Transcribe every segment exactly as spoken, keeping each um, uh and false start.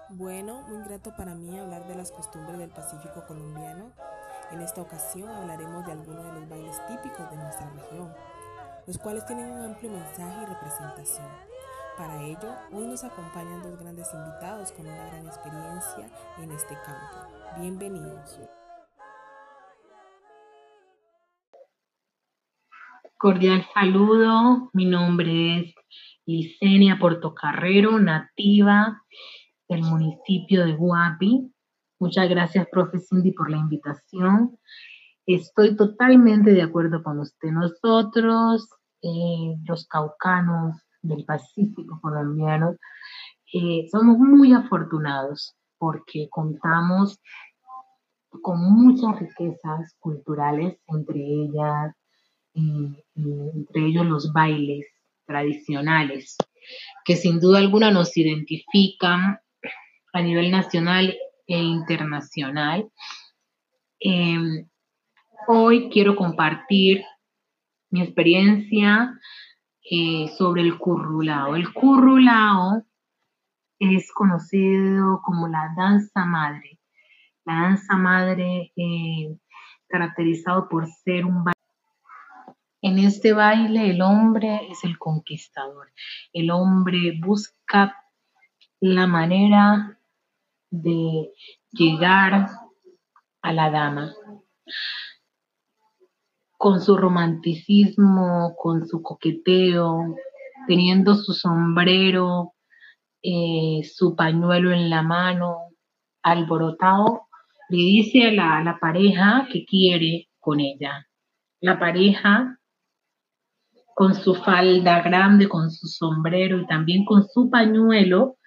Bueno, muy grato para mí hablar de las costumbres del Pacífico colombiano. En esta ocasión hablaremos de algunos de los bailes típicos de nuestra región, los cuales tienen un amplio mensaje y representación. Para ello, hoy nos acompañan dos grandes invitados con una gran experiencia en este campo. Bienvenidos. Cordial saludo, mi nombre es Licenia Portocarrero, nativa del municipio de Guapi. Muchas gracias, profe Cindy, por la invitación. Estoy totalmente de acuerdo con usted. Nosotros, eh, los caucanos del Pacífico colombiano, eh, somos muy afortunados porque contamos con muchas riquezas culturales, entre ellas eh, eh, entre ellos los bailes tradicionales, que sin duda alguna nos identifican a nivel nacional e internacional. Eh, Hoy quiero compartir mi experiencia eh, sobre el currulao. El currulao es conocido como la danza madre. La danza madre eh, caracterizado por ser un baile. En este baile el hombre es el conquistador. El hombre busca la manera de llegar a la dama con su romanticismo, con su coqueteo, teniendo su sombrero, eh, su pañuelo en la mano, alborotado, le dice a la, a la pareja que quiere con ella. La pareja con su falda grande, con su sombrero y también con su pañuelo,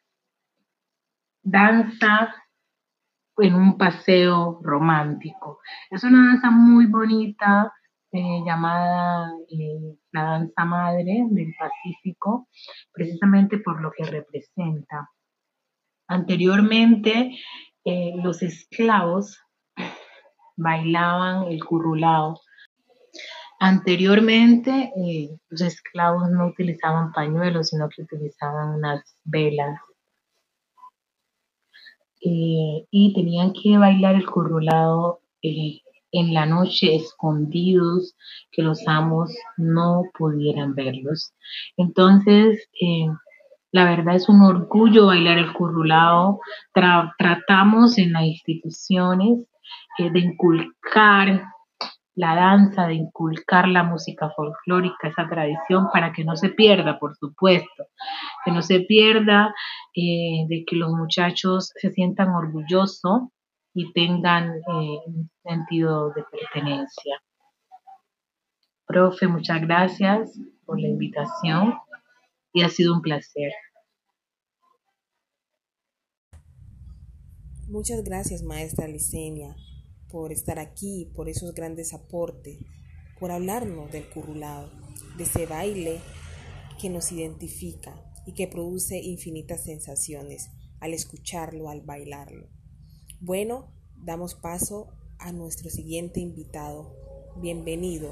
danza en un paseo romántico. Es una danza muy bonita eh, llamada eh, la danza madre del Pacífico, precisamente por lo que representa. Anteriormente, eh, los esclavos bailaban el currulao. Anteriormente, eh, los esclavos no utilizaban pañuelos, sino que utilizaban unas velas eh, y tenían que bailar el currulao eh, en la noche escondidos, que los amos no pudieran verlos. Entonces, eh, la verdad es un orgullo bailar el currulao. Tra tratamos en las instituciones eh, de inculcar la danza, de inculcar la música folclórica, esa tradición, para que no se pierda, por supuesto, que no se pierda, eh, de que los muchachos se sientan orgullosos y tengan eh, un sentido de pertenencia. Profe, muchas gracias por la invitación y ha sido un placer. Muchas gracias, maestra Licenia, por estar aquí, por esos grandes aportes, por hablarnos del currulao, de ese baile que nos identifica y que produce infinitas sensaciones al escucharlo, al bailarlo. Bueno, damos paso a nuestro siguiente invitado. Bienvenido.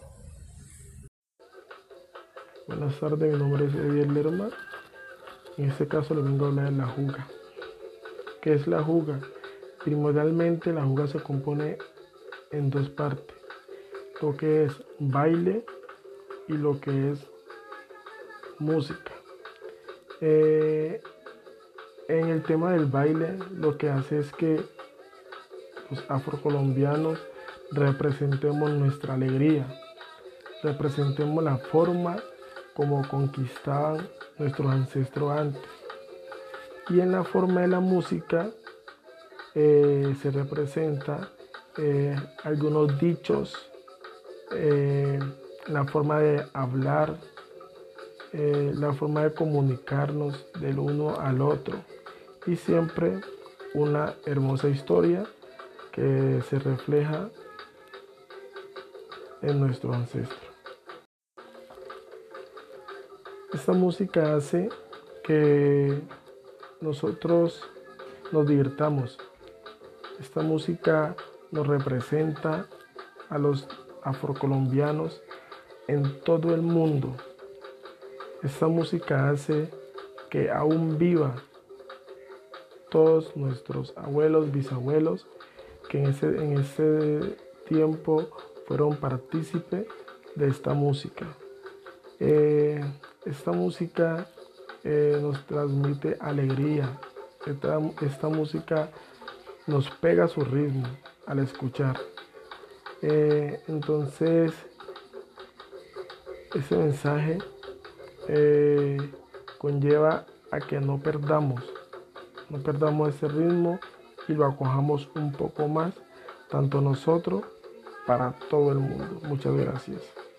Buenas tardes, mi nombre es Eviel Lerma. En este caso le vengo a hablar de la juga. ¿Qué es la juga? Primordialmente la juga se compone en dos partes, lo que es baile y lo que es música. Eh, en el tema del baile lo que hace es que los afrocolombianos representemos nuestra alegría, representemos la forma como conquistaban nuestros ancestros antes. Y en la forma de la música eh, se representa eh, algunos dichos, eh, la forma de hablar, eh, la forma de comunicarnos del uno al otro y siempre una hermosa historia que se refleja en nuestro ancestro. Esta música hace que nosotros nos divirtamos. Esta música nos representa a los afrocolombianos en todo el mundo. Esta música hace que aún viva todos nuestros abuelos, bisabuelos, que en ese, en ese tiempo fueron partícipes de esta música. Eh, esta música eh, nos transmite alegría. Esta, esta música nos pega su ritmo al escuchar. Eh, entonces, ese mensaje eh, conlleva a que no perdamos, no perdamos ese ritmo y lo acojamos un poco más, tanto nosotros para todo el mundo. Muchas gracias.